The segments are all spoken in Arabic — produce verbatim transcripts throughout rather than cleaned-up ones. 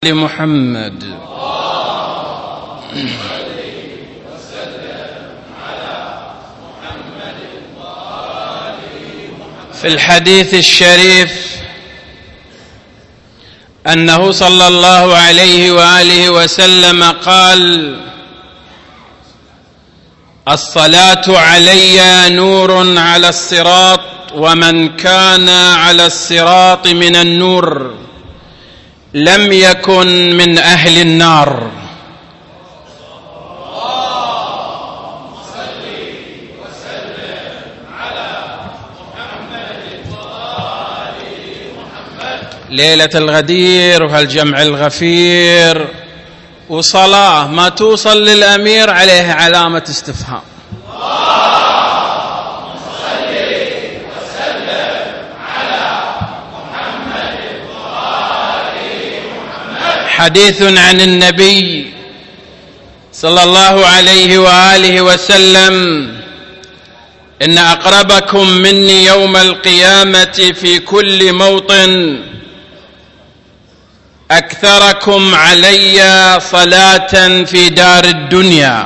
لمحمد في الحديث الشريف أنه صلى الله عليه وآله وسلم قال: الصلاة علي نور على الصراط، ومن كان على الصراط من النور لم يكن من أهل النار. اللهم صل وسلم على محمد وآل محمد. ليلة الغدير وهالجمع الغفير وصلاة ما توصل للأمير عليه علامة استفهام. حديث عن النبي صلى الله عليه وآله وسلم: إن أقربكم مني يوم القيامة في كل موطن أكثركم علي صلاة في دار الدنيا.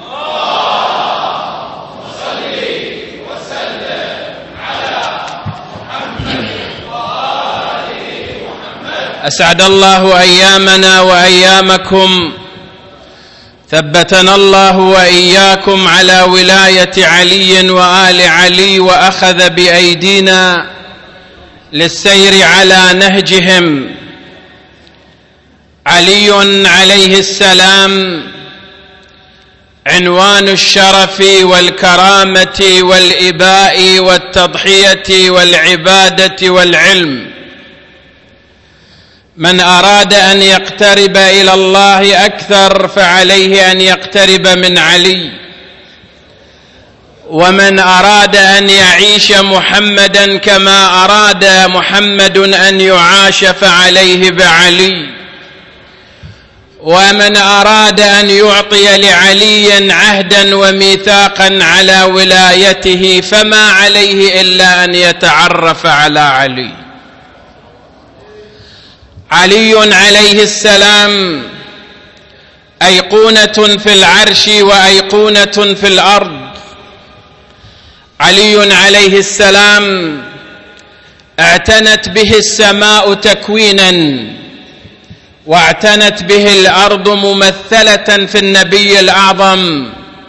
أسعد الله أيامنا وأيامكم، ثبتنا الله وإياكم على ولاية علي وآل علي، وأخذ بأيدينا للسير على نهجهم. علي عليه السلام عنوان الشرف والكرامة والإباء والتضحية والعبادة والعلم. من أراد أن يقترب إلى الله أكثر فعليه أن يقترب من علي، ومن أراد أن يعيش محمدا كما أراد محمد أن يعاش فعليه بعلي، ومن أراد أن يعطي لعلي عهدا وميثاقا على ولايته فما عليه إلا أن يتعرف على علي. علي عليه السلام أيقونة في العرش وأيقونة في الأرض. علي عليه السلام اعتنت به السماء تكوينا، واعتنت به الأرض ممثلة في النبي الأعظم،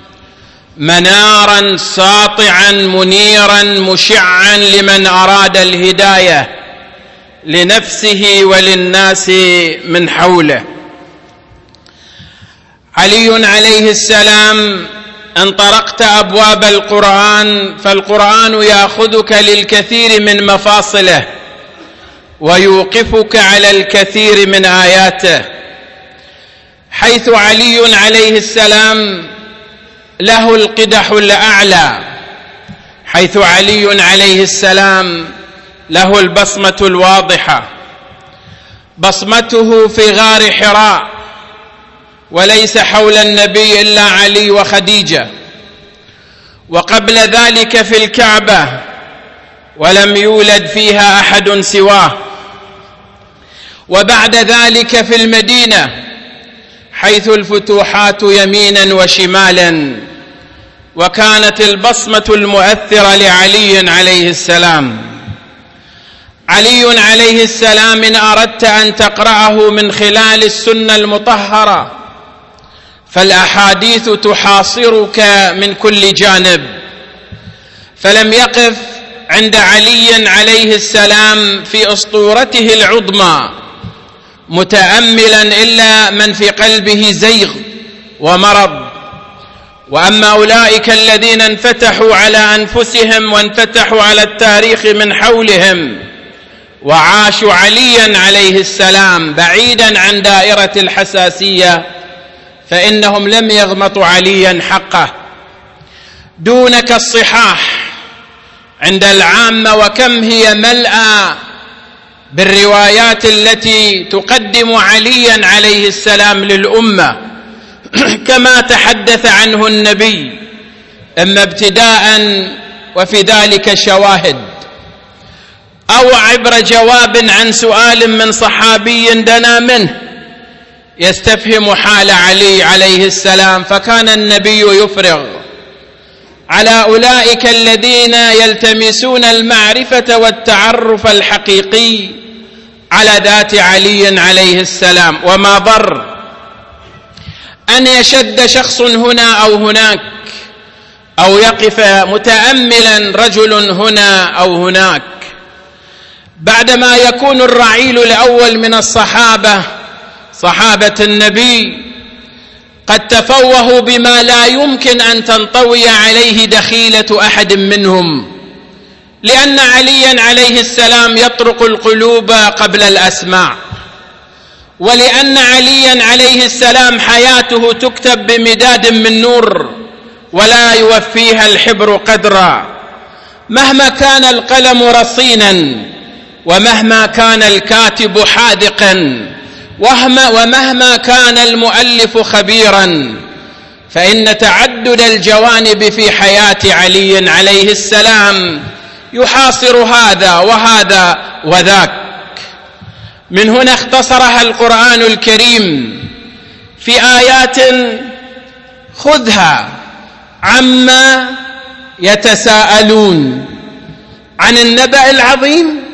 منارا ساطعا منيرا مشعا لمن أراد الهداية لنفسه وللناس من حوله. علي عليه السلام إن طرقت أبواب القرآن فالقرآن يأخذك للكثير من مفاصله ويوقفك على الكثير من آياته، حيث علي عليه السلام له القدح الأعلى، حيث علي عليه السلام له البصمة الواضحة. بصمته في غار حراء، وليس حول النبي إلا علي وخديجة، وقبل ذلك في الكعبة ولم يولد فيها أحد سواه، وبعد ذلك في المدينة حيث الفتوحات يمينا وشمالا، وكانت البصمة المؤثرة لعلي عليه السلام. علي عليه السلام إن أردت أن تقرأه من خلال السنة المطهرة فالأحاديث تحاصرك من كل جانب، فلم يقف عند علي عليه السلام في أسطورته العظمى متأملا إلا من في قلبه زيغ ومرض. وأما أولئك الذين انفتحوا على أنفسهم وانفتحوا على التاريخ من حولهم وعاشوا عليا عليه السلام بعيدا عن دائرة الحساسية فإنهم لم يغمطوا عليا حقه. دونك الصحاح عند العامة، وكم هي ملأى بالروايات التي تقدم عليا عليه السلام للأمة كما تحدث عنه النبي، إما ابتداء وفي ذلك شواهد، أو عبر جواب عن سؤال من صحابي دنا منه يستفهم حال علي عليه السلام، فكان النبي يفرغ على أولئك الذين يلتمسون المعرفة والتعرف الحقيقي على ذات علي عليه السلام. وما ضر أن يشد شخص هنا أو هناك، أو يقف متأملا رجل هنا أو هناك، بعدما يكون الرعيل الأول من الصحابة صحابة النبي قد تفوهوا بما لا يمكن أن تنطوي عليه دخيلة أحد منهم، لأن عليا عليه السلام يطرق القلوب قبل الأسماع، ولأن عليا عليه السلام حياته تكتب بمداد من نور ولا يوفيها الحبر قدرا، مهما كان القلم رصينا، ومهما كان الكاتب حاذقا، ومهما كان المؤلف خبيرا، فإن تعدد الجوانب في حياة علي عليه السلام يحاصر هذا وهذا وذاك. من هنا اختصرها القرآن الكريم في آيات خذها عما يتساءلون عن النبأ العظيم،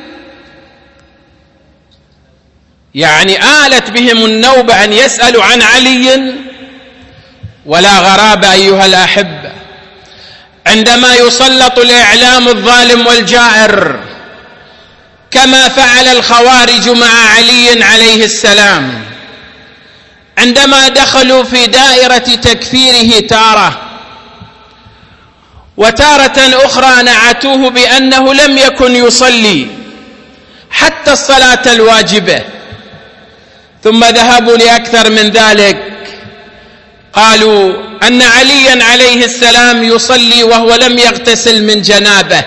يعني آلت بهم النوبة أن يسألوا عن علي. ولا غراب أيها الأحبة عندما يسلط الإعلام الظالم والجائر كما فعل الخوارج مع علي عليه السلام، عندما دخلوا في دائرة تكفيره تارة، وتارة أخرى نعتوه بأنه لم يكن يصلي حتى الصلاة الواجبة، ثم ذهبوا لأكثر من ذلك، قالوا أن عليا عليه السلام يصلي وهو لم يغتسل من جنابه.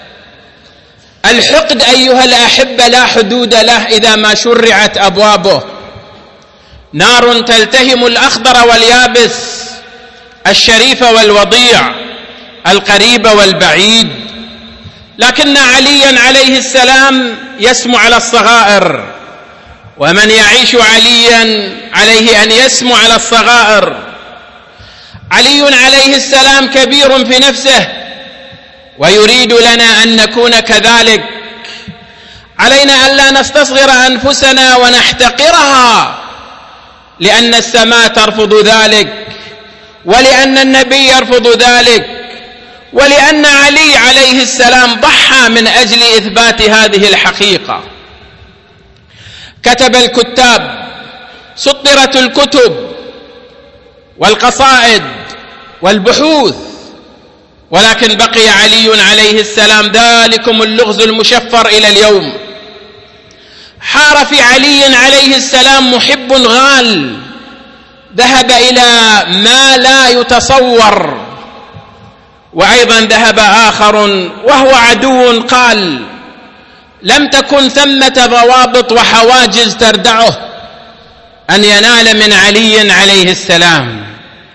الحقد أيها الأحبة لا حدود له إذا ما شرعت أبوابه، نار تلتهم الأخضر واليابس، الشريف والوضيع، القريب والبعيد. لكن عليا عليه السلام يسمو على الصغائر، ومن يعيش عليا عليه أن يسمو على الصغائر. علي عليه السلام كبير في نفسه ويريد لنا أن نكون كذلك. علينا ألا نستصغر أنفسنا ونحتقرها، لأن السماء ترفض ذلك، ولأن النبي يرفض ذلك، ولأن علي عليه السلام ضحى من أجل إثبات هذه الحقيقة. كتب الكتاب، سطرت الكتب والقصائد والبحوث، ولكن بقي علي عليه السلام ذلكم اللغز المشفر إلى اليوم. حار في علي عليه السلام محب غال ذهب إلى ما لا يتصور، وأيضا ذهب آخر وهو عدو قال لم تكن ثمة ضوابط وحواجز تردعه أن ينال من علي عليه السلام.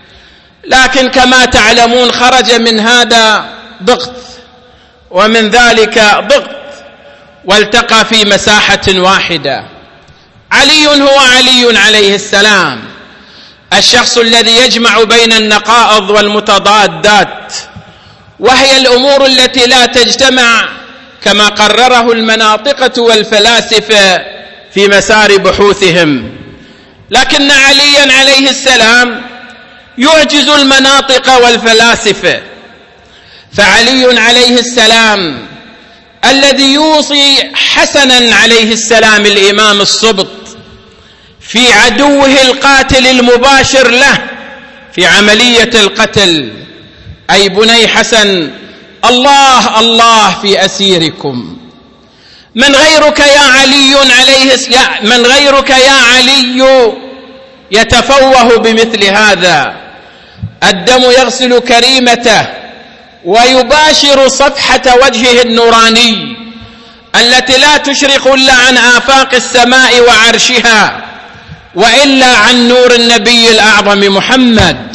لكن كما تعلمون خرج من هذا ضغط ومن ذلك ضغط، والتقى في مساحة واحدة. علي هو علي عليه السلام، الشخص الذي يجمع بين النقائض والمتضادات، وهي الأمور التي لا تجتمع كما قرره المناطقة والفلاسفة في مسار بحوثهم. لكن عليا عليه السلام يعجز المناطق والفلاسفة، فعلي عليه السلام الذي يوصي حسنا عليه السلام الإمام الصبط في عدوه القاتل المباشر له في عملية القتل: أي بني حسن، الله الله في أسيركم، من غيرك يا علي عليه من غيرك يا علي يتفوه بمثل هذا. الدم يغسل كريمته ويباشر صفحة وجهه النوراني التي لا تشرق إلا عن آفاق السماء وعرشها، وإلا عن نور النبي الأعظم محمد.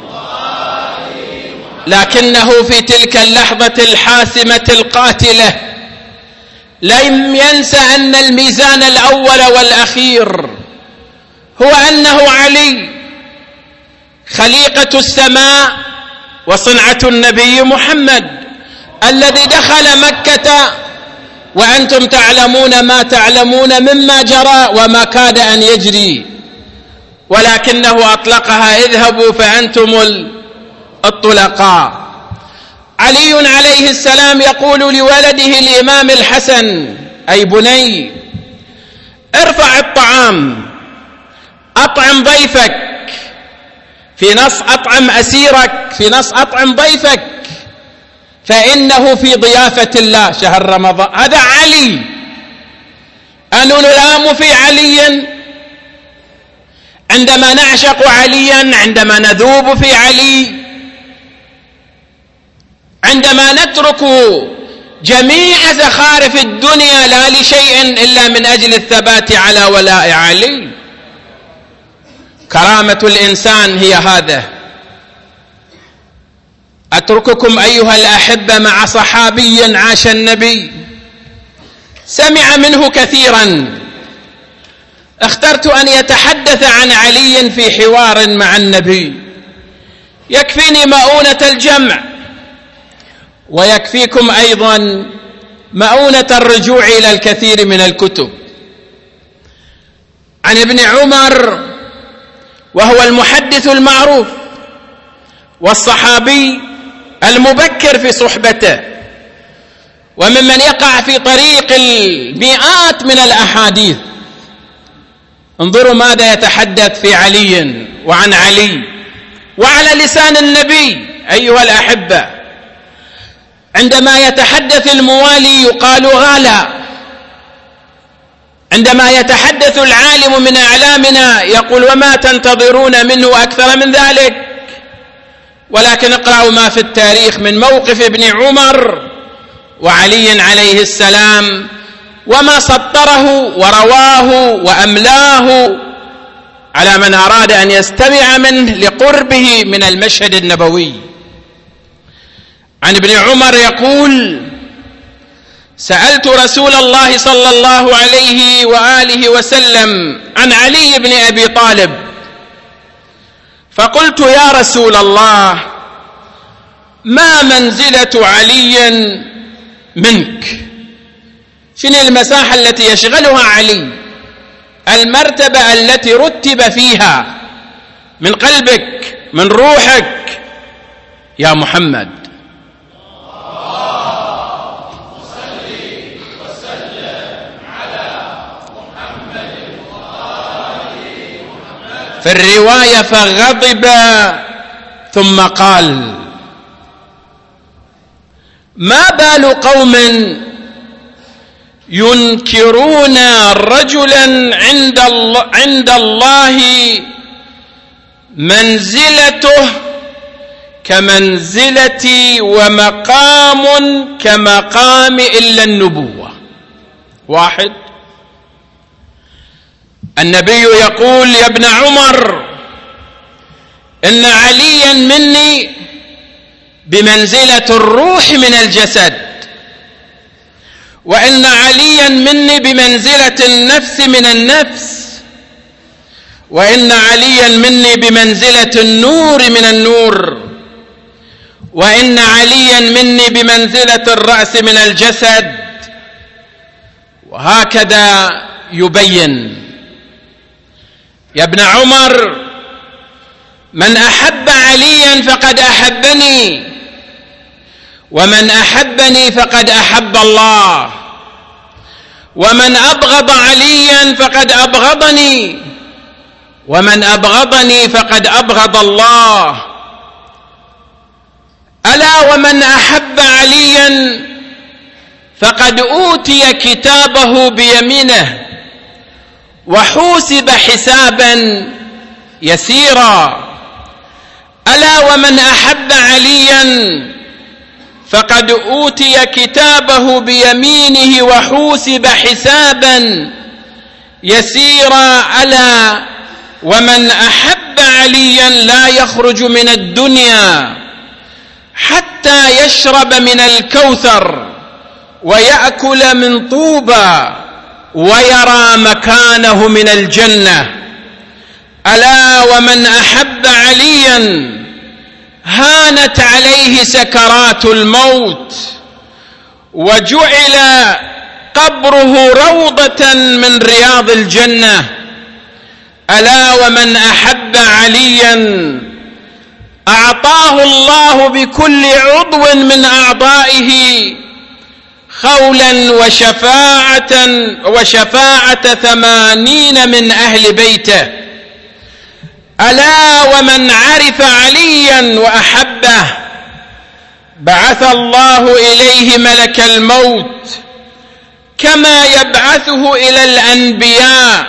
لكنه في تلك اللحظة الحاسمة القاتلة لم ينسى أن الميزان الأول والأخير هو أنه علي خليقة السماء وصنعة النبي محمد الذي دخل مكة وأنتم تعلمون ما تعلمون مما جرى وما كاد أن يجري، ولكنه أطلقها اذهبوا فأنتم الطلقاء. علي عليه السلام يقول لولده الإمام الحسن: أي بني ارفع الطعام، أطعم ضيفك، في نص أطعم أسيرك، في نص أطعم ضيفك، فإنه في ضيافة الله شهر رمضان. هذا علي. أن نلام في علي عندما نعشق عليا، عندما نذوب في علي، عندما نترك جميع زخارف الدنيا لا لشيء إلا من أجل الثبات على ولاء علي. كرامة الإنسان هي هذا. أترككم أيها الأحبة مع صحابي عاش النبي، سمع منه كثيرا، اخترت أن يتحدث عن علي في حوار مع النبي. يكفيني مؤونة الجمع ويكفيكم أيضا مؤونة الرجوع إلى الكثير من الكتب. عن ابن عمر، وهو المحدث المعروف والصحابي المبكر في صحبته، وممن يقع في طريق المئات من الأحاديث. انظروا ماذا يتحدث في علي وعن علي وعلى لسان النبي أيها الأحبة. عندما يتحدث الموالي يقال غالا، عندما يتحدث العالم من أعلامنا يقول وما تنتظرون منه أكثر من ذلك. ولكن اقرأوا ما في التاريخ من موقف ابن عمر وعلي عليه السلام، وما سطره ورواه وأملاه على من أراد أن يستمع منه لقربه من المشهد النبوي. عن ابن عمر يقول: سألت رسول الله صلى الله عليه وآله وسلم عن علي بن أبي طالب، فقلت يا رسول الله ما منزلة علي منك؟ شنو المساحة التي يشغلها علي، المرتبة التي رتب فيها من قلبك من روحك يا محمد؟ في الرواية فغضب ثم قال: ما بال قوم ينكرون رجلا عند الله, عند الله منزلته كمنزلتي ومقام كمقام إلا النبوة. واحد، النبي يقول يا ابن عمر إن عليا مني بمنزلة الروح من الجسد، وإن عليا مني بمنزلة النفس من النفس، وإن عليا مني بمنزلة النور من النور، وإن عليا مني بمنزلة الرأس من الجسد. وهكذا يبين. يا ابن عمر من أحب عليا فقد أحبني، ومن أحبني فقد أحب الله، ومن أبغض عليا فقد أبغضني، ومن أبغضني فقد أبغض الله. ألا ومن أحب عليا فقد أوتي كتابه بيمينه وحوسب حسابا يسيرا. ألا ومن أحب عليا فقد أوتي كتابه بيمينه وحوسب حسابا يسيرا. ألا ومن أحب عليا لا يخرج من الدنيا حتى يشرب من الكوثر ويأكل من طوبى ويرى مكانه من الجنة. ألا ومن أحب عليا هانت عليه سكرات الموت وجعل قبره روضة من رياض الجنة. ألا ومن أحب عليا أعطاه الله بكل عضو من أعضائه خولا وشفاعة وشفاعة ثمانين من أهل بيته. ألا ومن عرف عليا وأحبه بعث الله إليه ملك الموت كما يبعثه إلى الأنبياء،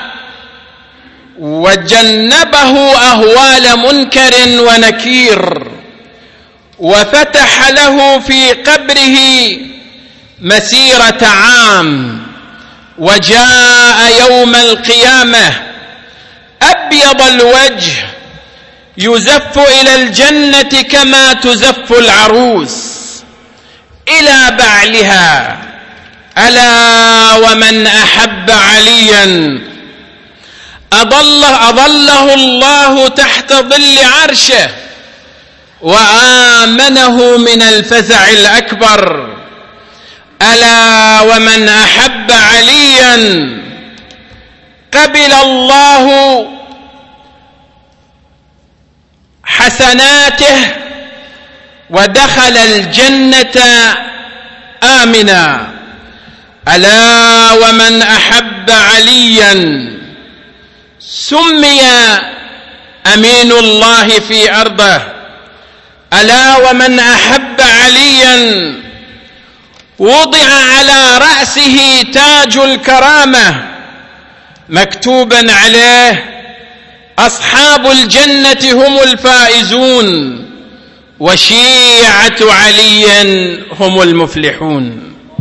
وجنبه أهوال منكر ونكير، وفتح له في قبره مسيرة عام، وجاء يوم القيامة أبيض الوجه يزف إلى الجنة كما تزف العروس إلى بعلها. ألا ومن أحب عليا أظله, أظله الله تحت ظل عرشه وآمنه من الفزع الأكبر. ألا ومن أحب عليا قبل الله حسناته ودخل الجنة آمنا. ألا ومن أحب عليا سمي أمين الله في أرضه. ألا ومن أحب عليا وضع على رأسه تاج الكرامة مكتوبا عليه أصحاب الجنة هم الفائزون وشيعة علي هم المفلحون.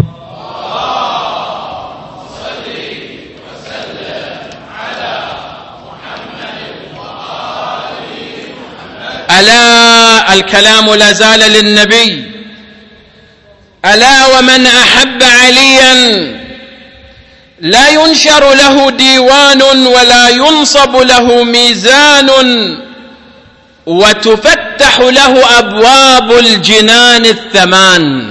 ألا الكلام لا زال للنبي. ألا ومن أحب عليا لا ينشر له ديوان ولا ينصب له ميزان وتفتح له أبواب الجنان الثمان.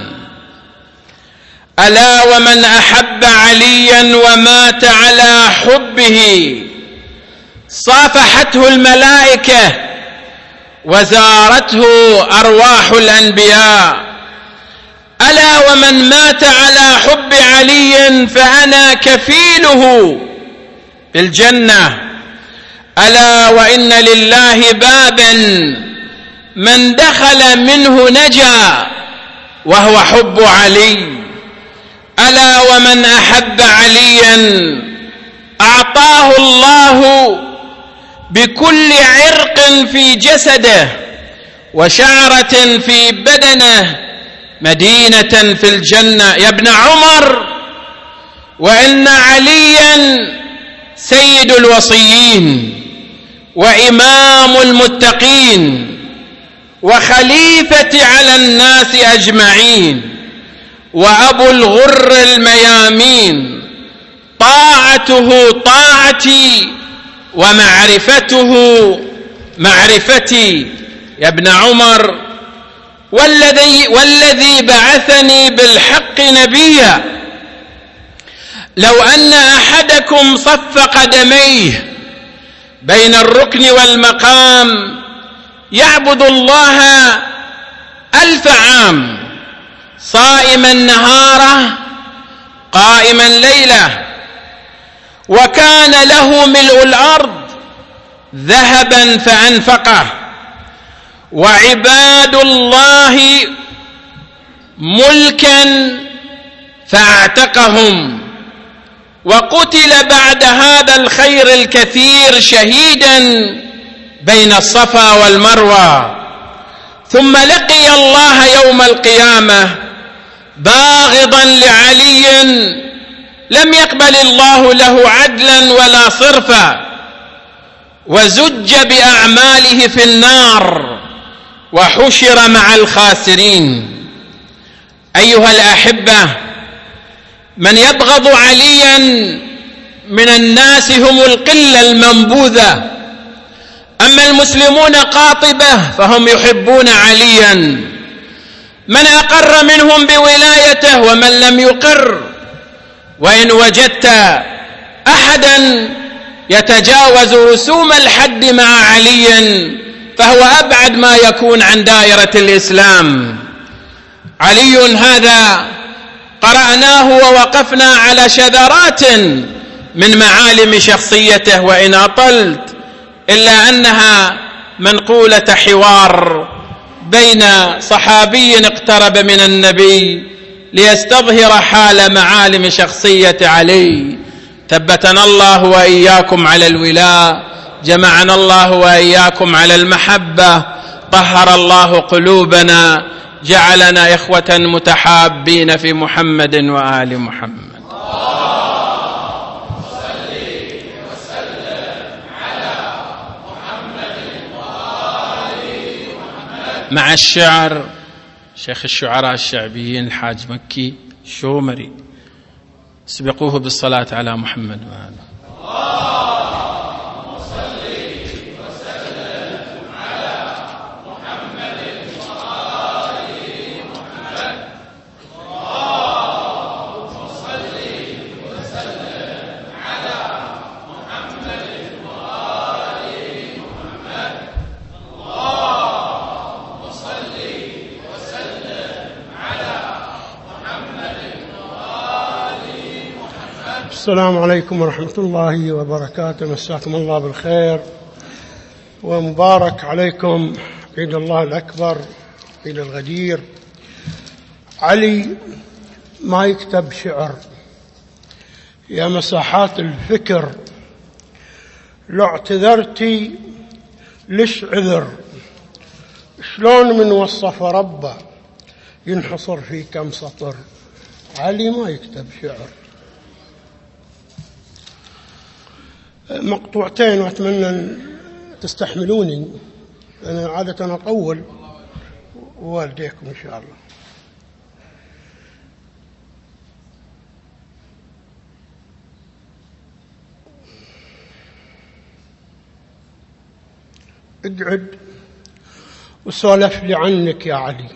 ألا ومن أحب عليا ومات على حبه صافحته الملائكة وزارته أرواح الأنبياء. ألا ومن مات على حب علي فأنا كفيله بالجنة. ألا وإن لله بابا من دخل منه نجا وهو حب علي. ألا ومن أحب عليا أعطاه الله بكل عرق في جسده وشعرة في بدنه مدينة في الجنة. يا ابن عمر، وإن عليا سيد الوصيين وإمام المتقين وخليفة على الناس أجمعين وأبو الغر الميامين، طاعته طاعتي ومعرفته معرفتي. يا ابن عمر، والذي, والذي بعثني بالحق نبيا لو أن أحدكم صف قدميه بين الركن والمقام يعبد الله ألف عام صائما نهاره قائما ليله وكان له ملء الأرض ذهبا فأنفقه، وعباد الله ملكا فاعتقهم، وقتل بعد هذا الخير الكثير شهيدا بين الصفا والمروة، ثم لقي الله يوم القيامة باغضا لعلي لم يقبل الله له عدلا ولا صرفا، وزج بأعماله في النار وحشر مع الخاسرين. أيها الأحبة، من يبغض عليا من الناس هم القلة المنبوذة، أما المسلمون قاطبة فهم يحبون عليا، من أقر منهم بولايته ومن لم يقر. وإن وجدت أحدا يتجاوز رسوم الحد مع علي فهو أبعد ما يكون عن دائرة الإسلام. علي هذا قرأناه ووقفنا على شذرات من معالم شخصيته، وإن أطلت إلا أنها منقولة حوار بين صحابي اقترب من النبي ليستظهر حال معالم شخصية علي. ثبتنا الله وإياكم على الولاء، جمعنا الله وإياكم على المحبة، طهر الله قلوبنا، جعلنا إخوة متحابين في محمد وآل محمد. مع الشعر شيخ الشعراء الشعبيين الحاج مكي شومري، سبقوه بالصلاة على محمد وآله. اللهم صل وسلم على محمد وآل محمد. اللهم صل وسلم على محمد وآل محمد. اللهم صل وسلم على محمد وآل محمد. السلام عليكم ورحمة الله وبركاته. مساكم الله بالخير ومبارك عليكم عيد الله الأكبر، عيد الغدير. علي ما يكتب شعر، يا مساحات الفكر لو اعتذرتي ليش عذر، شلون من وصف ربه ينحصر في كم سطر. علي ما يكتب شعر. مقطوعتين وأتمنى أن تستحملوني، أنا عادة أطول والديكم إن شاء الله. اقعد وسولف لي عنك يا علي،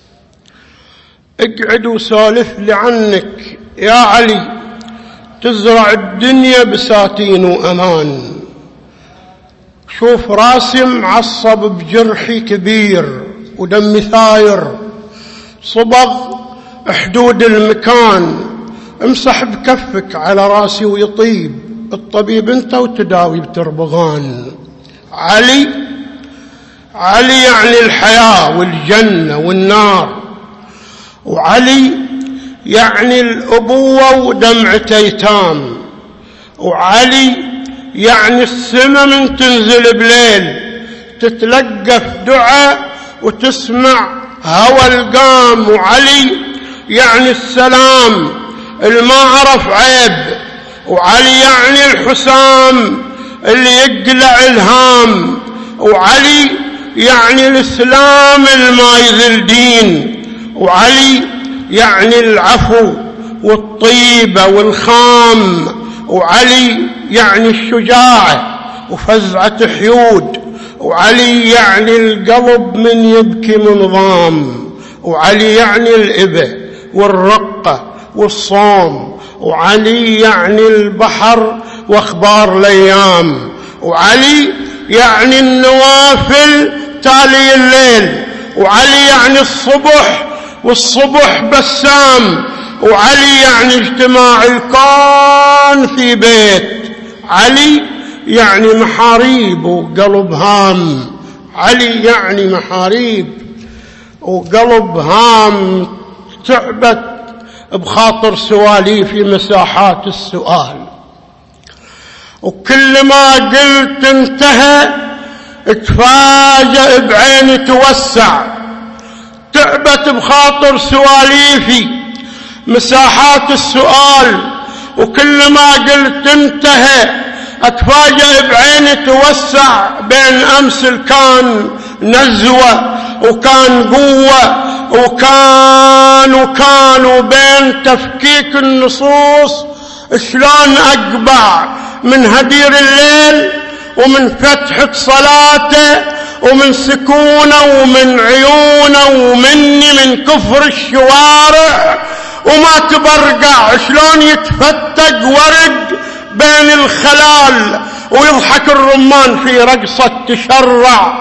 اقعد وسولف لي عنك يا علي، تزرع الدنيا بساتين وأمان. شوف راسي معصب بجرحي كبير ودمي ثاير، صبغ حدود المكان، امسح بكفك على راسي ويطيب، الطبيب انت وتداوي بتربغان. علي علي يعني الحياة والجنة والنار، وعلي يعني الأبوة ودمعة أيتام، وعلي يعني السما من تنزل بليل تتلقف دعاء وتسمع هوى القام، وعلي يعني السلام الما عرف عيب، وعلي يعني الحسام اللي يقلع الهام، وعلي يعني الإسلام الما يذل دين، وعلي يعني العفو والطيبة والخام، وعلي يعني الشجاعة وفزعة حيود، وعلي يعني القلب من يبكي منظام، وعلي يعني الإبة والرقة والصوم، وعلي يعني البحر واخبار الايام، وعلي يعني النوافل تالي الليل، وعلي يعني الصبح والصبح بسام، وعلي يعني اجتماع الكون في بيت. علي يعني محاريب وقلب هام، علي يعني محاريب وقلب هام، تعبت بخاطر سوالي في مساحات السؤال، وكل ما قلت انتهى اتفاجأ بعيني توسع، تعبت بخاطر سواليفي مساحات السؤال، وكل ما قلت انتهى اتفاجأ بعيني توسع، بين امس كان نزوة وكان قوة وكانوا كانوا بين تفكيك النصوص شلون أقبع من هدير الليل ومن فتحة صلاته ومن سكونه ومن عيونه ومني من كفر الشوارع وما تبرقع شلون يتفتق ورد بين الخلال ويضحك الرمان في رقصة تشرع.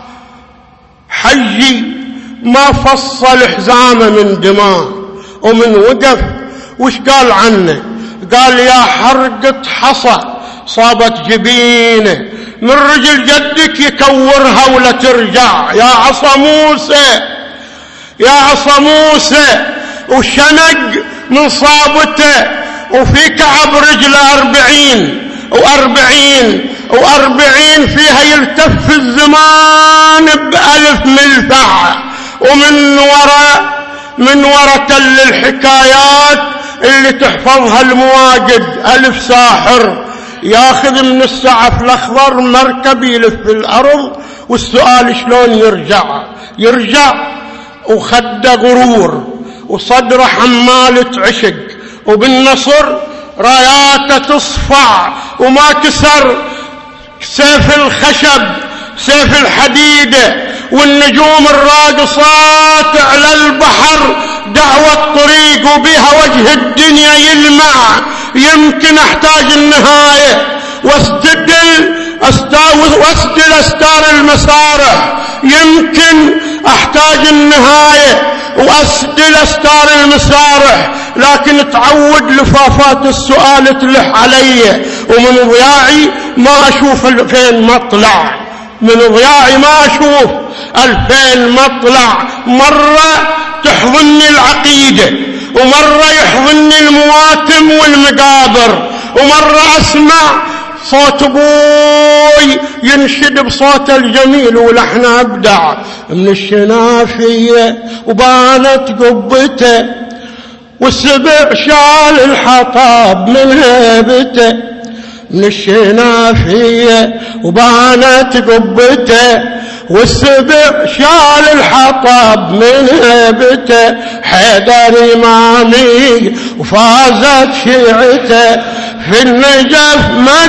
حجي ما فصل حزامه من دماء ومن وقف وش قال عنه؟ قال يا حرقة حصى صابت جبينه من رجل جدك يكورها ولا ترجع. يا عصا موسى يا عصا موسى وشنق من صابته وفي كعب رجل أربعين وأربعين وأربعين فيها يلتف الزمان بألف ملفع. ومن وراء من وراء تل الحكايات اللي تحفظها المواجد ألف ساحر ياخذ من السعف الأخضر مركب يلف في الأرض. والسؤال شلون يرجع؟ يرجع وخده غرور وصدره حمالة عشق وبالنصر راياته تصفع وما كسر سيف الخشب سيف الحديدة. والنجوم الراقصات على البحر دعوة طريق وبها وجه الدنيا يلمع. يمكن احتاج النهاية واستدل واستدل استار المسارح. يمكن احتاج النهاية واسدل استار المسارح لكن تعود لفافات السؤال تلح علي ومن ضياعي ما اشوف الفين مطلع. من ضياعي ما اشوف الفين مطلع. مرة تحضني العقيدة ومرة يحضني المواتم والمقابر ومرة اسمع صوت ابوي ينشد بصوت الجميل ولحن ابدع من الشنافية وبانت قبته والسبع شال الحطاب من هيبته. من الشنافية وبانت قبته والسبع شال الحطب من هيبته. حيدر إمامي وفازت شيعته في النجف مد.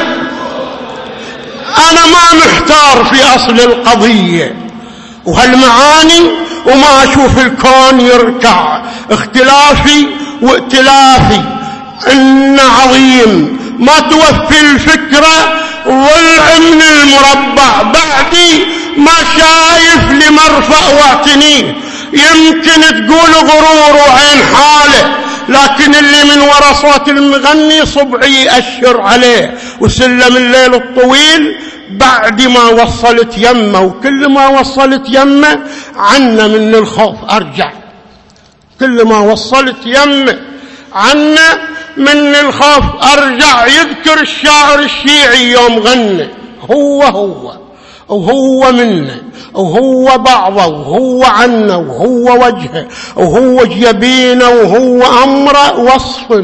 أنا ما محتار في أصل القضية وهالمعاني وما أشوف الكون يركع. اختلافي وائتلافي إن عظيم ما توفي الفكرة ضلع من المربع. بعدي ما شايف لمرفأ واعتنيه. يمكن تقول غرور وعين حاله لكن اللي من وراء صوت المغني صبعي يأشر عليه. وسلم الليل الطويل بعد ما وصلت يمه وكل ما وصلت يمه عنا من الخوف أرجع. كل ما وصلت يمه عنا من الخوف أرجع. يذكر الشاعر الشيعي يوم غنى هو هو وهو منا وهو بعضه وهو عنا وهو وجهه وهو جبينه وهو أمره وصف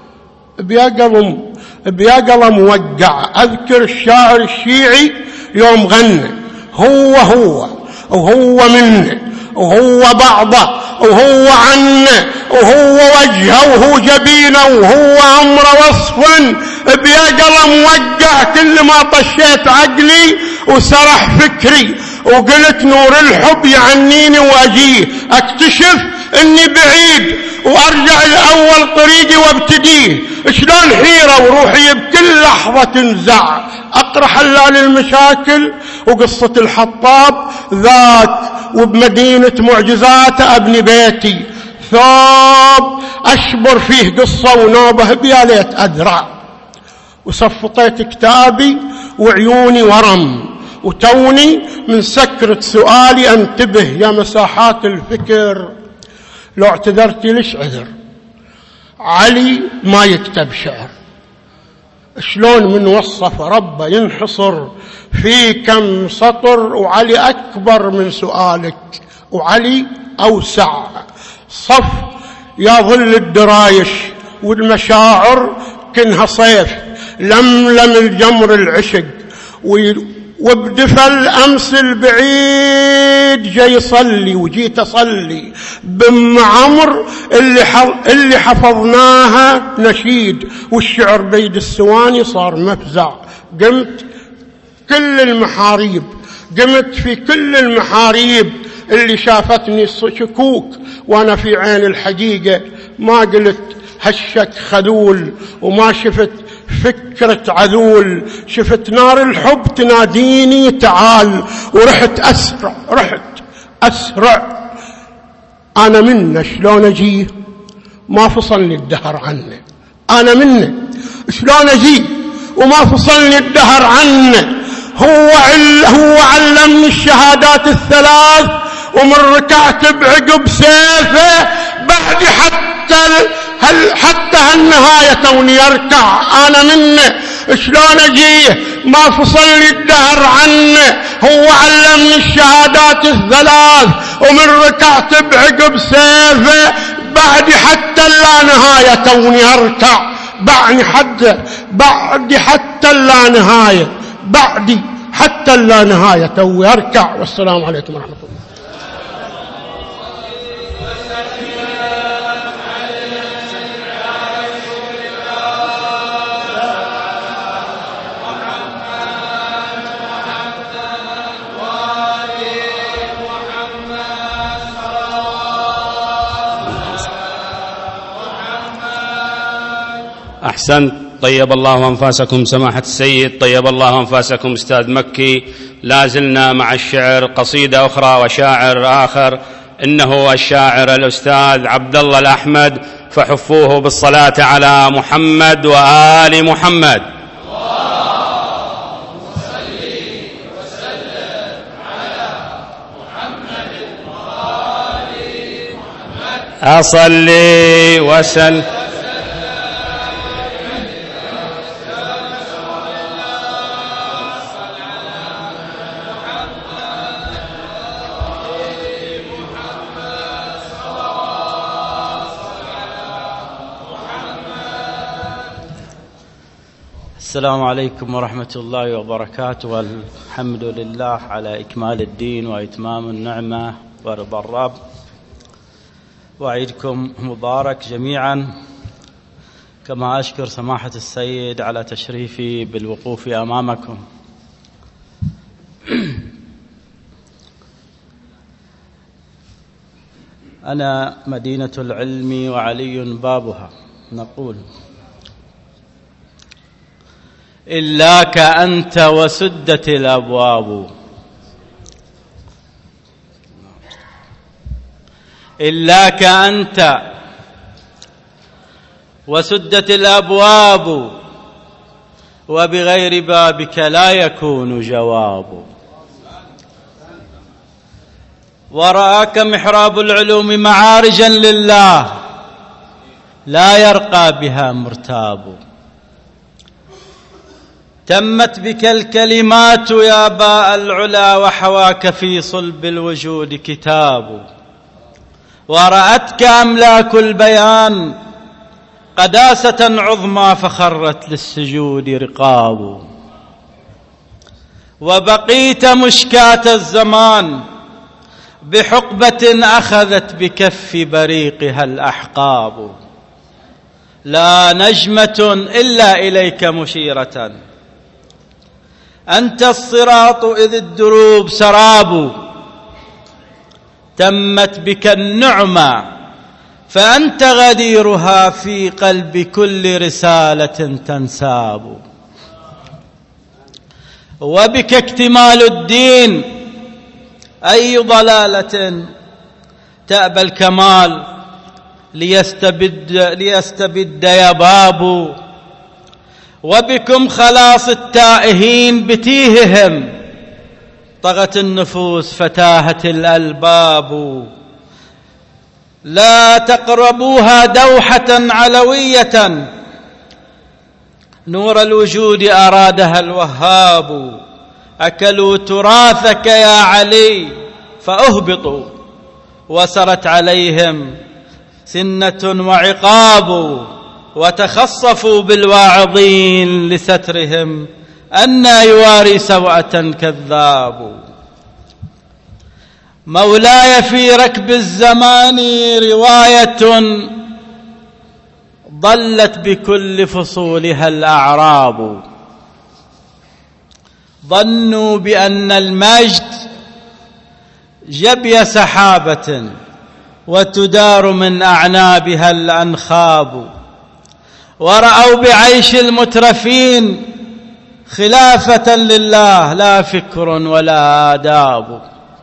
بيقلم بيقلم موقع. أذكر الشاعر الشيعي يوم غنى هو هو وهو منا وهو بعضه وهو عنا وهو وجهه وهو جبينه وهو أمره وصفا بيقلم موقع. كل ما طشيت عقلي وسرح فكري وقلت نور الحب يعنيني واجيه اكتشف اني بعيد وارجع لاول طريقي وابتديه. شلون حيرة وروحي بكل لحظة تنزع. اقرا حلال المشاكل وقصة الحطاب ذاك وبمدينة معجزاته ابني بيتي ثوب اشبر فيه قصة ونوبة بياليت ادرع. وصفطيت كتابي وعيوني ورم وتوني من سكرة سؤالي انتبه يا مساحات الفكر. لو اعتذرتي ليش عذر؟ علي ما يكتب شعر. شلون من وصف ربه ينحصر في كم سطر. وعلي أكبر من سؤالك وعلي أوسع. صف يا ظل الدرايش والمشاعر كنها صيف لملم الجمر العشق وبدفى الأمس البعيد جاي يصلي وجيت أصلي بأم عمرو اللي, اللي حفظناها نشيد والشعر بيد السواني صار مفزع. قمت كل المحاريب، قمت في كل المحاريب اللي شافتني شكوك وأنا في عين الحقيقة، ما قلت هشك خذول وما شفت فكرة عذول، شفت نار الحب تناديني تعال، ورحت أسرع رحت أسرع. أنا منه شلون أجيه ما فصلني الدهر عنه، أنا منه شلون أجيه وما فصلني الدهر عنه. هو عل هو علمني الشهادات الثلاث ومن ركعت بعقب سيفه بعد حتى هل حتى هالنهاية توني يركع. أنا منه شلون أجيه ما فصلني الدهر عنه. هو علمني الشهادات الثلاث ومن ركعت بعقب سيفه بعد حتى لا نهاية توني أركع. بعد حتى بعد حتى لا نهاية بعد حتى لا نهاية توني أركع. والسلام عليكم ورحمة الله. أحسنت. طيب الله أنفاسكم سماحة السيد، طيب الله أنفاسكم أستاذ مكي. لا زلنا مع الشعر، قصيدة أخرى وشاعر آخر، إنه الشاعر الأستاذ عبد الله الأحمد، فحفوه بالصلاة على محمد وآل محمد. أصلي وسلم السلام عليكم ورحمة الله وبركاته. والحمد لله على إكمال الدين وإتمام النعمة ورضا الرب. وعيدكم مبارك جميعا، كما أشكر سماحة السيد على تشريفي بالوقوف أمامكم. أنا مدينة العلم وعلي بابها. نقول إلاك أنت وسدت الأبواب، إلاك أنت وسدت الأبواب، وبغير بابك لا يكون جواب. ورآك محراب العلوم معارجا لله، لا يرقى بها مرتاب. تمت بك الكلمات يا باء العلا، وحواك في صلب الوجود كتاب. ورأتك أملاك البيان قداسة عظمى، فخرت للسجود رقاب. وبقيت مشكاة الزمان بحقبة أخذت بكف بريقها الأحقاب. لا نجمة إلا إليك مشيرة، أنت الصراط إذ الدروب سراب. تمت بك النعمة فأنت غديرها، في قلب كل رسالة تنساب. وبك اكتمال الدين، أي ضلالة تأبى الكمال، ليستبد, ليستبد يباب. وبكم خلاص التائهين بتيههم، طغت النفوس فتاهت الألباب. لا تقربوها دوحة علوية، نور الوجود أرادها الوهاب. أكلوا تراثك يا علي فأهبطوا، وسرت عليهم سنة وعقاب. وتخصفوا بالواعظين لسترهم، أنى يواري سوءة كذاب. مولاي في ركب الزمان رواية ضلت بكل فصولها الأعراب، ظنوا بأن المجد جبي سحابة وتدار من أعنابها الأنخاب، ورأوا بعيش المترفين خلافة لله لا فكر ولا آداب،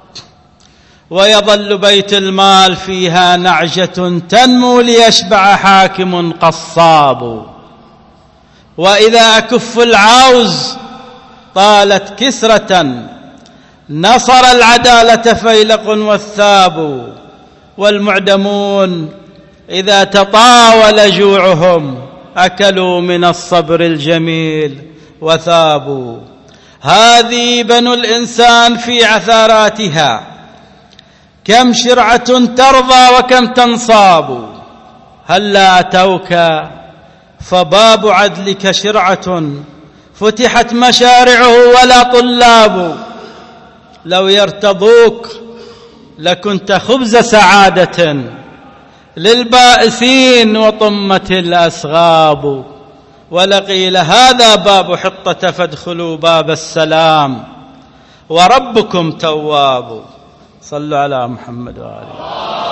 ويظل بيت المال فيها نعجة تنمو ليشبع حاكم قصاب، وإذا أكف العوز طالت كسرة نصر العدالة فيلق والثاب، والمعدمون إذا تطاول جوعهم أكلوا من الصبر الجميل وثابوا. هذه بنو الإنسان في عثراتها كم شرعة ترضى وكم تنصاب، هلا أتوك فباب عدلك شرعة فتحت مشارعه ولا طلاب، لو يرتضوك لكنت خبز سعادة للبائسين وطمت الأسغاب، ولقيل هذا باب حطة فادخلوا باب السلام وربكم تواب. صلوا على محمد وآله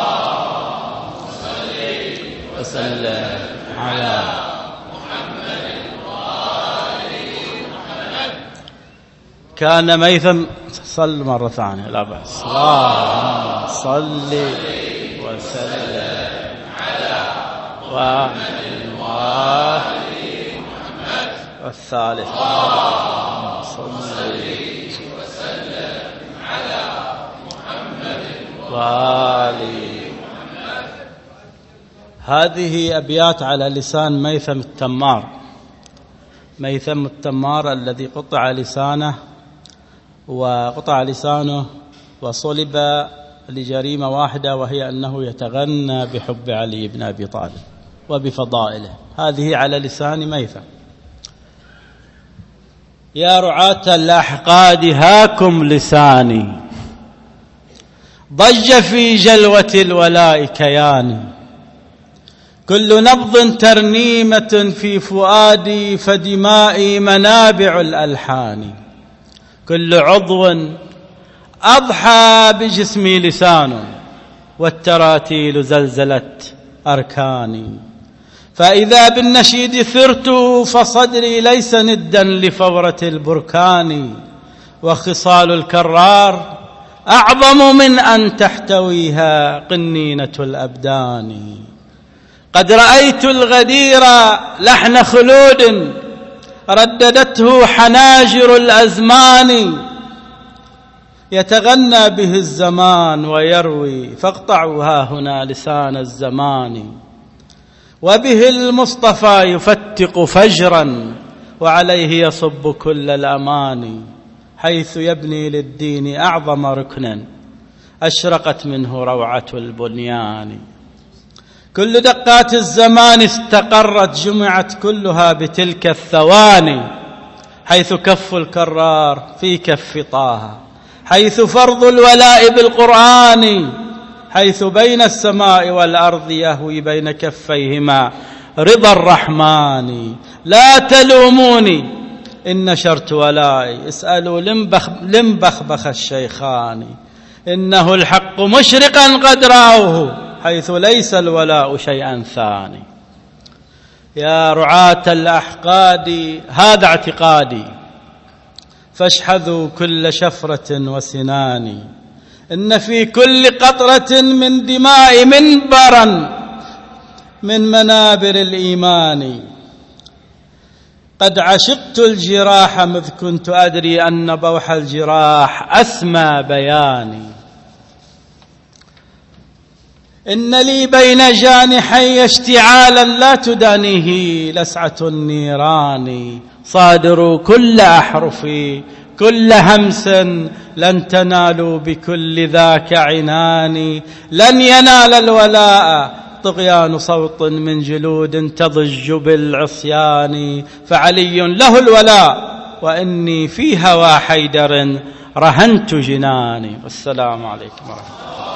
وسلم على محمد وآله محمد. كان ميثم صل مرة ثانية لا بأس. اللهم صل وسلم على محمد وآله محمد. والثالث اللهم صل وسلم على محمد وآله محمد. هذه أبيات على لسان ميثم التمار. ميثم التمار الذي قطع لسانه وقطع لسانه وصلب لجريمة واحدة، وهي أنه يتغنى بحب علي بن أبي طالب وبفضائله. هذه على لسان ميثم. يا رعاة الأحقاد هاكم لساني، ضج في جلوة الولاء كياني، كل نبض ترنيمة في فؤادي، فدمائي منابع الألحان، كل عضو أضحى بجسمي لسان، والتراتيل زلزلت أركاني، فإذا بالنشيد ثرت فصدري ليس ندا لفورة البركان، وخصال الكرار أعظم من أن تحتويها قنينة الأبدان. قد رأيت الغدير لحن خلود رددته حناجر الأزمان، يتغنى به الزمان ويروي، فاقطعوا ها هنا لسان الزمان. وبه المصطفى يفتق فجرا، وعليه يصب كل الأمان، حيث يبني للدين أعظم ركنا أشرقت منه روعة البنيان. كل دقات الزمان استقرت، جمعت كلها بتلك الثواني، حيث كف الكرار في كف طه، حيث فرض الولاء بالقرآن، حيث بين السماء والأرض يهوي بين كفيهما رضا الرحمن. لا تلوموني إن نشرت ولائي، اسألوا لمبخ لمبخبخ الشيخان، إنه الحق مشرقا قد رأوه، حيث ليس الولاء شيئا ثاني. يا رعاة الأحقاد هذا اعتقادي، فاشحذوا كل شفرة وسنان، إن في كل قطرة من دماء منبرا من منابر الإيمان. قد عشقت الجراح مذ كنت أدري أن بوح الجراح أسمى بياني، إن لي بين جانحي اشتعالا لا تدانيه لسعة النيران، صادروا كل أحرفي كل همس لن تنالوا بكل ذاك عناني، لن ينال الولاء طغيان صوت من جلود تضج بالعصيان، فعلي له الولاء وإني في هوى حيدر رهنت جناني. والسلام عليكم ورحمة الله.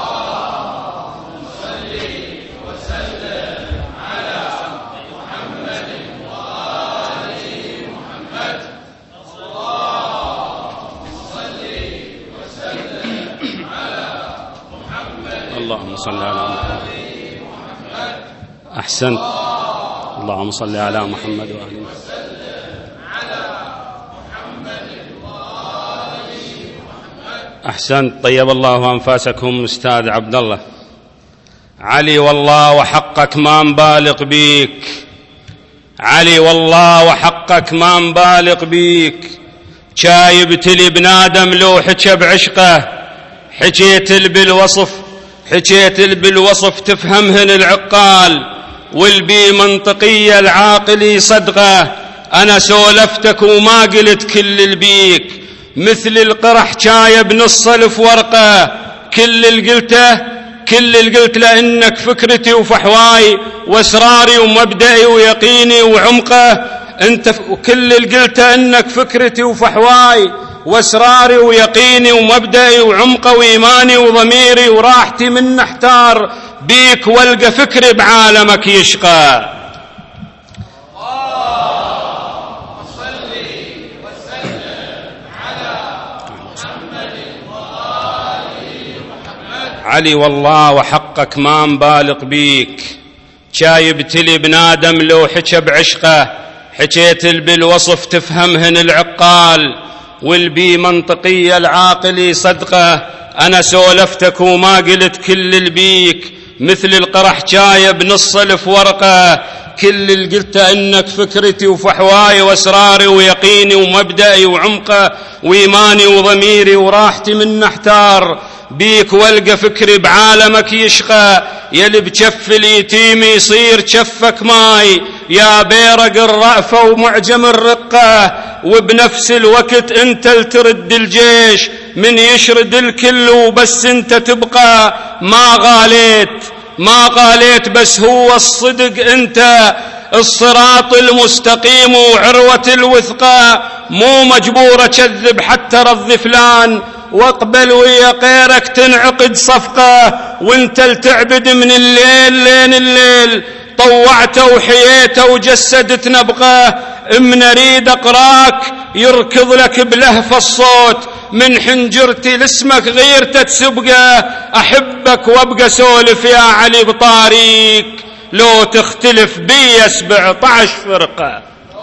اللهم صل على محمد. أحسنت. اللهم صل على محمد وآله أحسنت. طيب الله أنفاسكم أستاذ عبد الله. علي والله وحقك ما نبالغ بيك، علي والله وحقك ما نبالغ بيك. شايب تلي بنادم لو حكى بعشقه، حكيت بالوصف حكيت بالوصف تفهمهن العقال، والبي منطقية العاقلي صدقه. أنا سولفتك وما قلت كل البيك، مثل القرح شايب نص الف ورقة. كل اللي قلته كل اللي قلت لأنك فكرتي وفحواي واسراري ومبدئي ويقيني وعمقه. انت كل اللي قلته انك فكرتي وفحواي واسراري ويقيني ومبدئي وعمقه وايماني وضميري وراحتي من احتار بيك والقى فكري بعالمك يشقى. علي والله وحقك ما نبالغ بيك. شايب تلي بنادم لو حكى بعشقه، حكيت بالوصف تفهمهن العقال، والبي منطقية العاقلي صدقه. أنا سولفتك وما قلت كل البيك، مثل القرح شايب نص الف ورقة. كل اللي قلته انك فكرتي وفحواي واسراري ويقيني ومبدئي وعمقه وايماني وضميري وراحتي من احتار بيك والقى فكري بعالمك يشقى. يلي بجف اليتيم يصير جفك ماي، يا بيرق الرأفة ومعجم الرقة. وبنفس الوقت انت لترد الجيش من يشرد الكل وبس انت تبقى. ما غاليت ما غاليت بس هو الصدق انت، الصراط المستقيم وعروة الوثقة. مو مجبور اكذب حتى رض فلان، واقبل ويا غيرك تنعقد صفقة. وانت لتعبد من الليل لين الليل، طوعته وحييته وجسدت نبقه. من اريد اقراك يركض لك بلهف الصوت، من حنجرتي لاسمك غيرته تسبقه. احبك وابقى سولف يا علي بطاريك، لو تختلف بي سبعة عشر فرقة.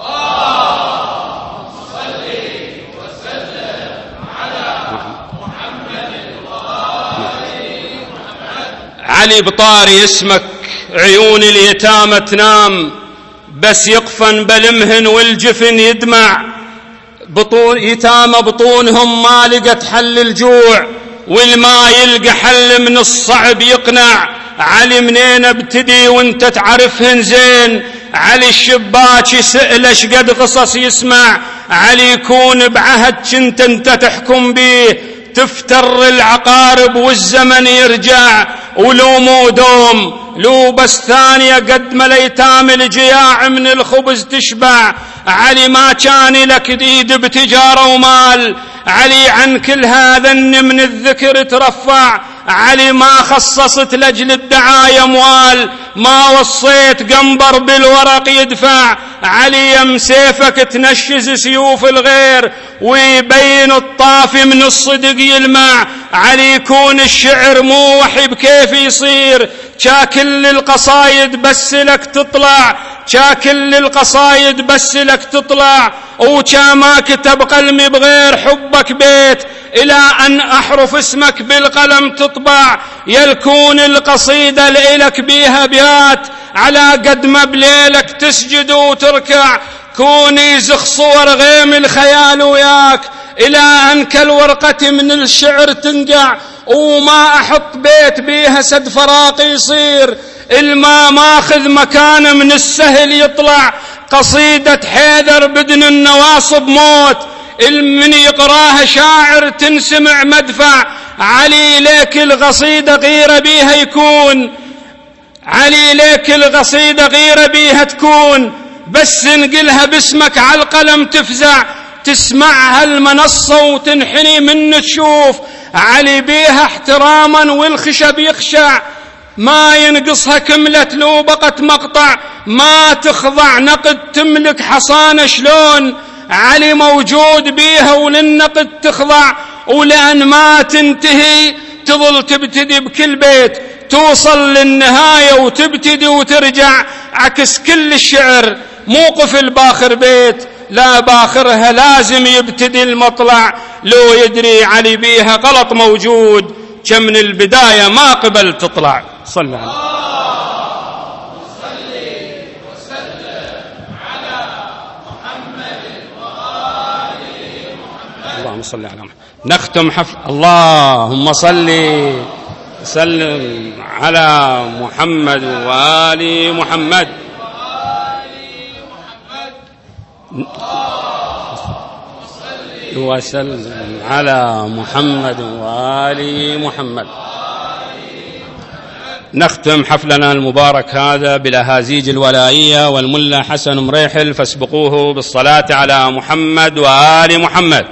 علي بطاري اسمك، عيون اليتامى تنام بس يقفن بلمهن والجفن يدمع. بطون يتامى بطونهم ما لقت حل الجوع، والما يلقى حل من الصعب يقنع. علي منين ابتدي وانت تعرفهن زين؟ علي الشباك يسأل ايش قد قصص يسمع. علي يكون بعهد كنت انت تحكم بيه، تفتر العقارب والزمن يرجع. ولو مو دوم لو بس ثانية قد ما الأيتام الجياع من الخبز تشبع. علي ما كان لك ايد بتجارة ومال، علي عن كل هذا من الذكر ترفع. علي ما خصصت لجل الدعاية اموال، ما وصيت قنبر بالورق يدفع. علي يم سيفك تنشز سيوف الغير، ويبين الطافي من الصدق يلمع. علي يكون الشعر مو وحي بكيف يصير، شاكل القصايد بس لك تطلع. شاكل القصايد بس لك تطلع، وشا ما كتب قلمي بغير حبك بيت، إلى أن أحرف اسمك بالقلم تطبع. يلكون القصيدة لإلك بيها بيات، على قد ما بليلك تسجد وتركع. كوني زخ صور غيم الخيال وياك، إلى أن كالورقة من الشعر تنقع. وما أحط بيت بيها سد فراق يصير، الماء ماخذ مكانه من السهل يطلع. قصيدة حيدر بدن النواصب موت، من يقراها شاعر تنسمع مدفع. علي ليك القصيدة غيرة بيها يكون، علي ليك القصيدة غيرة بيها تكون، بس نقلها باسمك على القلم تفزع. تسمع هالمنصة وتنحني من تشوف علي بيها احتراما والخشب يخشع، ما ينقصها كملة لو بقت مقطع، ما تخضع نقد تملك حصانة شلون علي موجود بيها وللنقد تخضع، ولأن ما تنتهي تظل تبتدي بكل بيت توصل للنهاية وتبتدي وترجع، عكس كل الشعر موقف الباخر بيت لا باخرها لازم يبتدي المطلع، لو يدري علي بيها غلط موجود كم من البداية ما قبل تطلع. صلى على اللهم صل على محمد. نختم حفل اللهم صل وسلم على محمد وآل محمد. وسلم على محمد وآل محمد. نختم حفلنا المبارك هذا بالأهازيج الولائية والملا حسن مريحل، فاسبقوه بالصلاة على محمد وآل محمد.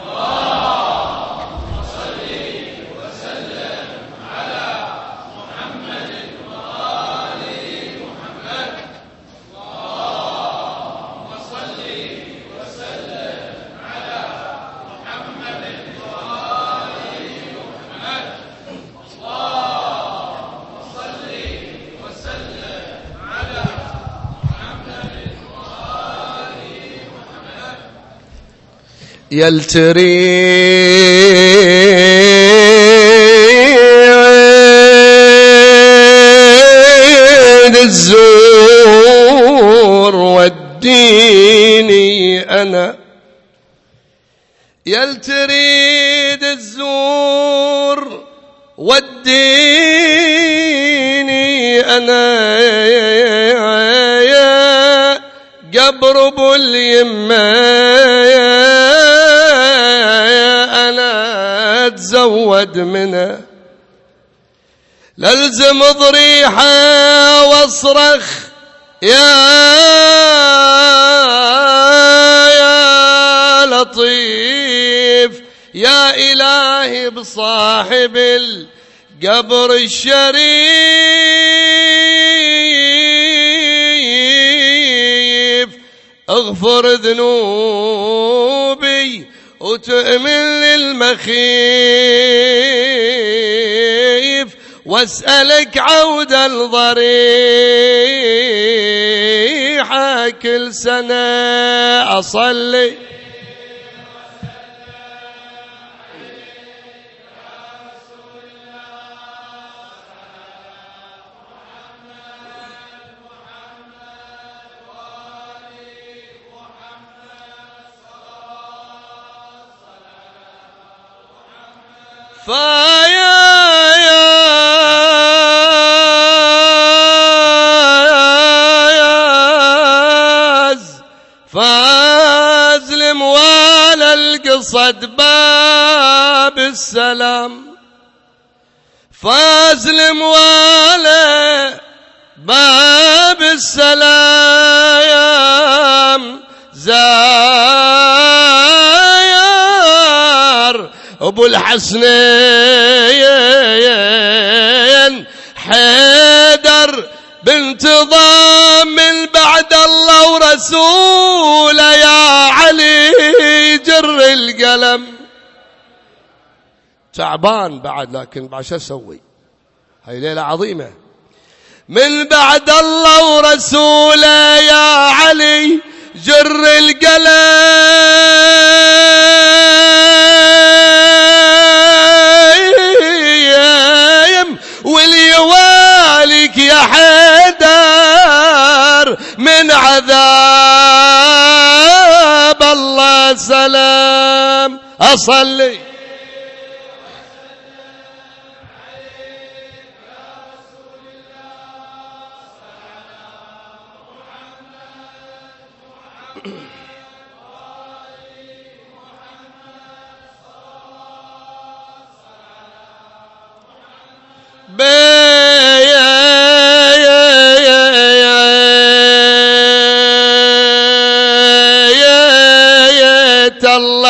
يلتريد الزور والديني أنا، يلتريد الزور والديني أنا، يا قبر ابو اليمه أنا أتزود منه، للزم ضريحة واصرخ يا يا لطيف يا إلهي بصاحب القبر الشريف، اغفر ذنوبي وتؤمن للمخيف، واسألك عود الضريحة كل سنة أصلي فايز فازلم ولا القصد باب السلام، فازلم ولا باب السلام، زاير ابو الحسنين حيدر بنت ضام بعد الله ورسوله، يا علي جر القلم. تعبان بعد لكن بعد شو اسوي، هاي ليلة عظيمة. من بعد الله ورسوله يا علي جر القلم، وليوالك يا حيدر من عذاب الله سلام. أصلي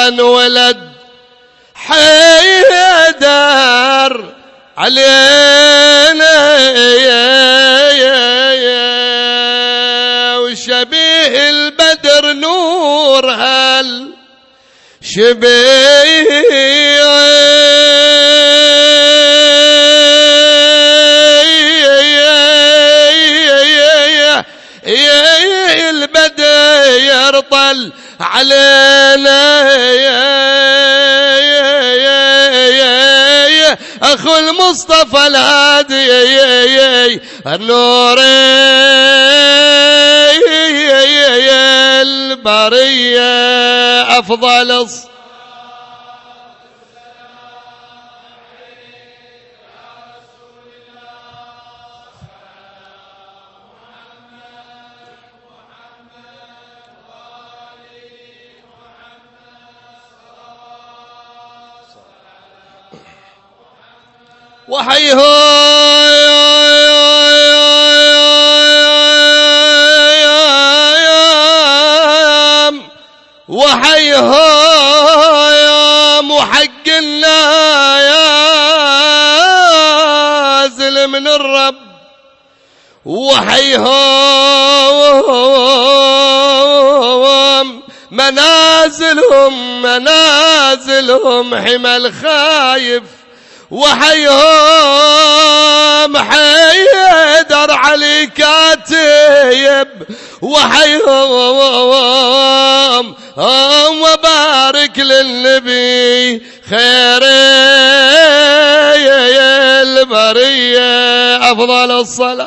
انولد حيدر علينا وشبيه البدر نور هل شبيه البدر طل علينا أخو المصطفى الهادي النور البرية أفضل الصلاة وحيه وحيه يا محق النازل من الرب وحيه منازلهم منازلهم حمى الخايف وحيهم حيدر علي كاتب وحيهم وبارك للنبي خير البرية أفضل الصلاة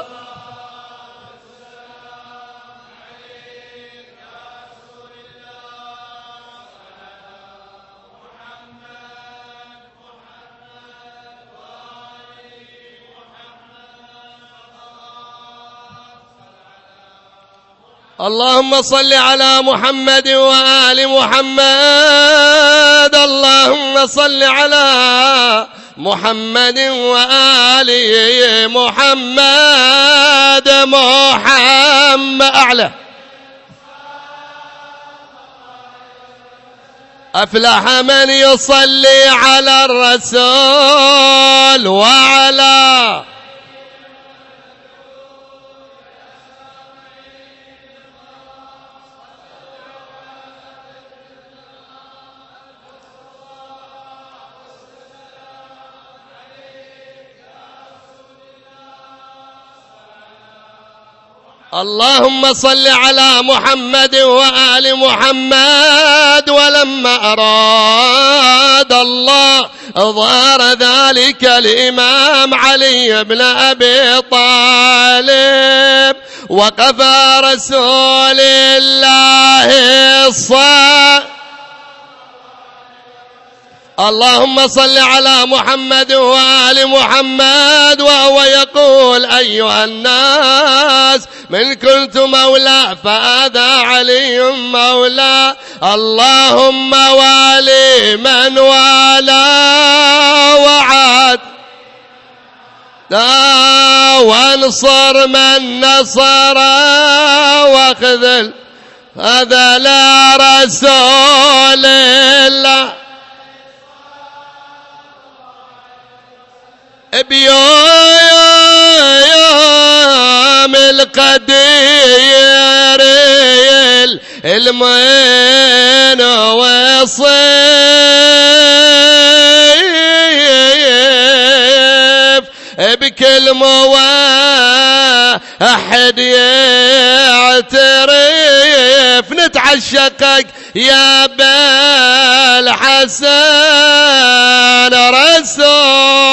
اللهم صل على محمد وآل محمد اللهم صل على محمد وآل محمد محمد أعلى أفلح من يصلي على الرسول وعلى اللهم صل على محمد وآل محمد ولما أراد الله ظهر ذلك الإمام علي بن أبي طالب وقف رسول الله الصالح اللهم صل على محمد وآل محمد وهو يقول أيها الناس من كنت مولى فهذا علي مولى اللهم والي من والى وعاد وانصر من نصر واخذل هذا لا رسول الله بيوم القدير المين وصيف بكل واحد يعترف نتعشقك يا بالحسن رسول